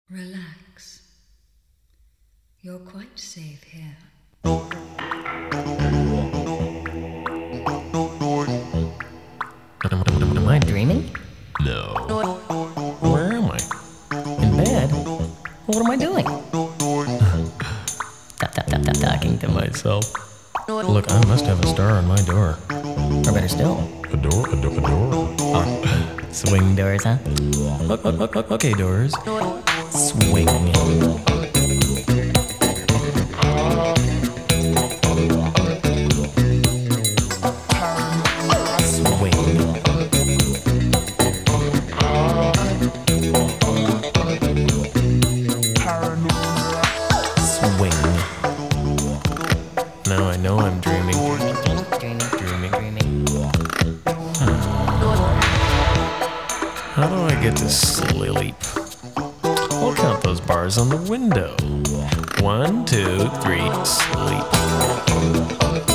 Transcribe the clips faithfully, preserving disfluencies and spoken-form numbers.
Relax. You're quite safe here. Am I dreaming? No. Where am I? In bed? What am I doing? Tap, tap, tap, tap, talking to myself. Look, I must have a star on my door. Or better still, A door? A, do- a door? swing doors, huh? O- o- o- Okay, doors. Swing. Now I know I'm dreaming. Dreaming, dreaming, dreaming. How do I get to sleep? I'll count those bars on the window. One, two, three, sleep.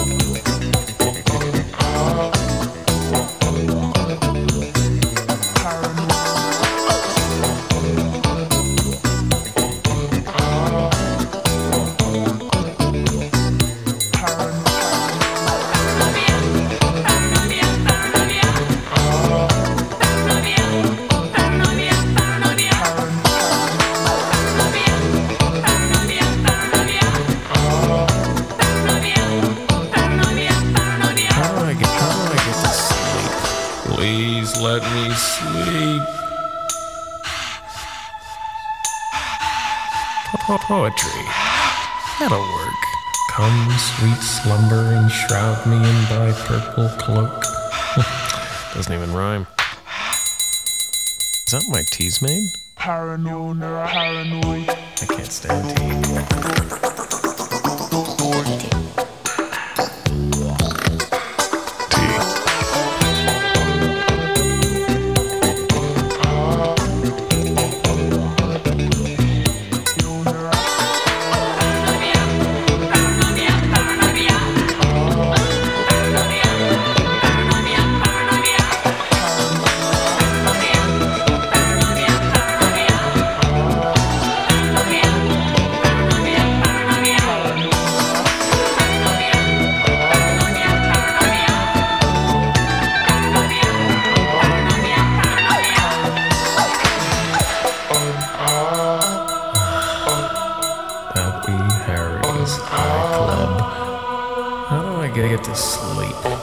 How do I get, how do I get to sleep? Please let me sleep. Po- Poetry. That'll work. Come, sweet slumber, and shroud me in thy purple cloak. Doesn't even rhyme. Is that my tea's made? Paranoid, paranoid. I can't stand tea. Happy Harry's High Club. How do I get, get to sleep?